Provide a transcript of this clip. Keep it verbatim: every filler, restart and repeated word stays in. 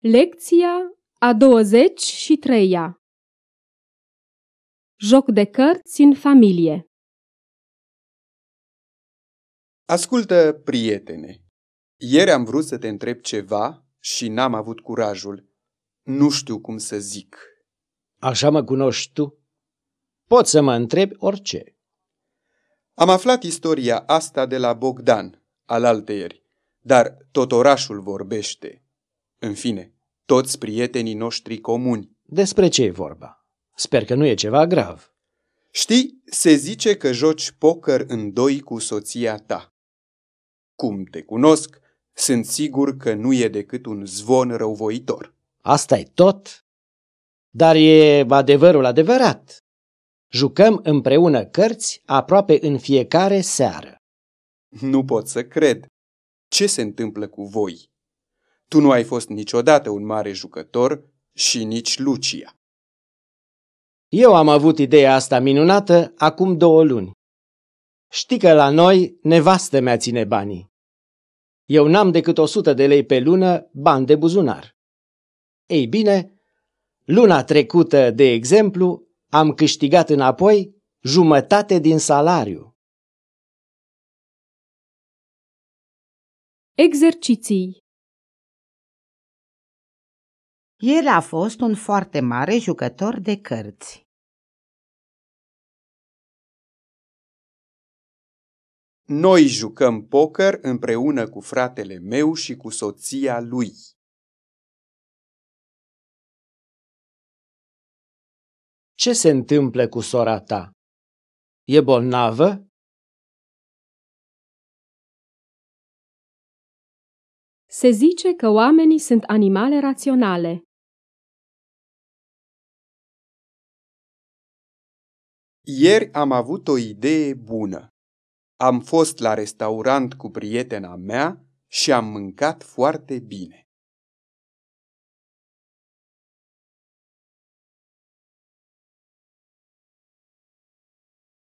Lecția a douăzeci și treia. Joc de cărți în familie. Ascultă, prietene, ieri am vrut să te întreb ceva și n-am avut curajul. Nu știu cum să zic. Așa mă cunoști tu? Poți să mă întrebi orice. Am aflat istoria asta de la Bogdan, alaltăieri, dar tot orașul vorbește. În fine, toți prietenii noștri comuni. Despre ce e vorba? Sper că nu e ceva grav. Știi, se zice că joci poker în doi cu soția ta. Cum te cunosc, sunt sigur că nu e decât un zvon răuvoitor. Asta e tot? Dar e adevărul adevărat. Jucăm împreună cărți aproape în fiecare seară. Nu pot să cred. Ce se întâmplă cu voi? Tu nu ai fost niciodată un mare jucător și nici Lucia. Eu am avut ideea asta minunată acum două luni. Știi că la noi nevastă mea ține banii. Eu n-am decât o sută de lei pe lună bani de buzunar. Ei bine, luna trecută, de exemplu, am câștigat înapoi jumătate din salariu. Exerciții. El a fost un foarte mare jucător de cărți. Noi jucăm poker împreună cu fratele meu și cu soția lui. Ce se întâmplă cu sora ta? E bolnavă? Se zice că oamenii sunt animale raționale. Ieri am avut o idee bună. Am fost la restaurant cu prietena mea și am mâncat foarte bine.